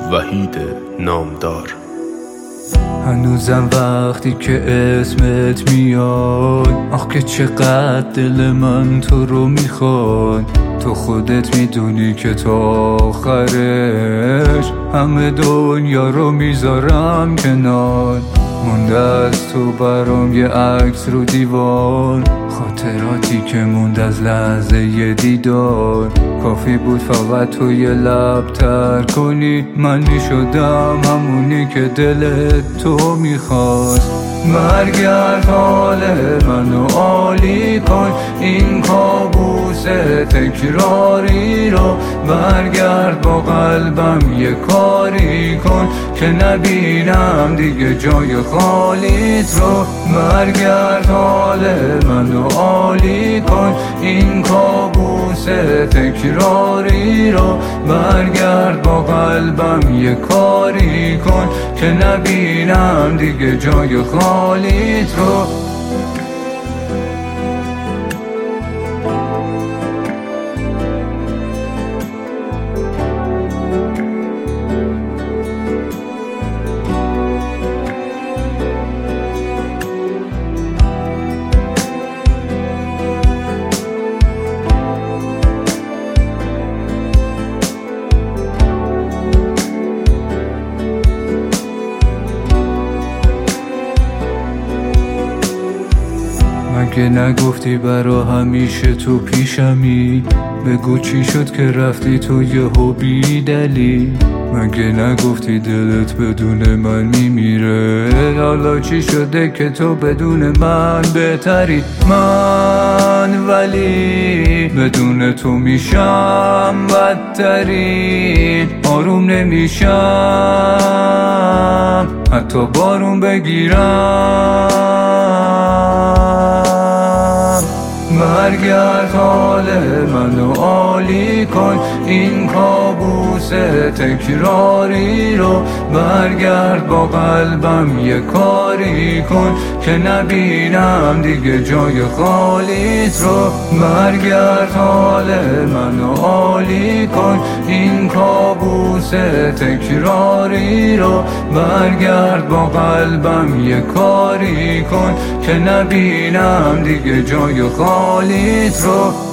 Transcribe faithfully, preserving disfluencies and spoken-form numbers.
وحید نامدار. هنوزم وقتی که اسمت میاد، آخ که چقدر دل من تو رو میخواد. تو خودت میدونی که تا آخرش همه دنیا رو میذارم کنار. مونده از تو برام یه عکس رو دیوار، خاطراتی که مونده از لحظه ی دیدار. کافی بود فقط تو یه لب تر کنی، من میشدم همونی که دلت تو میخواست. برگرد حال منو عالی کن، این کابوس تکراری رو. برگرد با قلبم یه کاری کن که نبینم دیگه جای خالیت رو. برگرد حال منو عالی کن، این کابوس تکراری رو. برگرد با قلبم یه کاری کن که نبینم دیگه جای خالیت رو. مگه نگفتی برا همیشه تو پیشمی؟ بگو چی شد که رفتی تو یهو بی دلیل؟ مگه نگفتی دلت بدون من میمیره؟ حالا چی شده که تو بدون من بهتری؟ من ولی بدون تو میشم بدترین. آروم نمیشم حتی بارون بگیرم. برگرد حال منو عالی کن، این کابوس تکراری رو. برگرد با قلبم یه کاری کن که نبینم دیگه جای خالیت رو. برگرد حال منو عالی کن، این کابوس تکراری رو. برگرد با قلبم یه کاری کن که نبینم دیگه جای خالیت رو.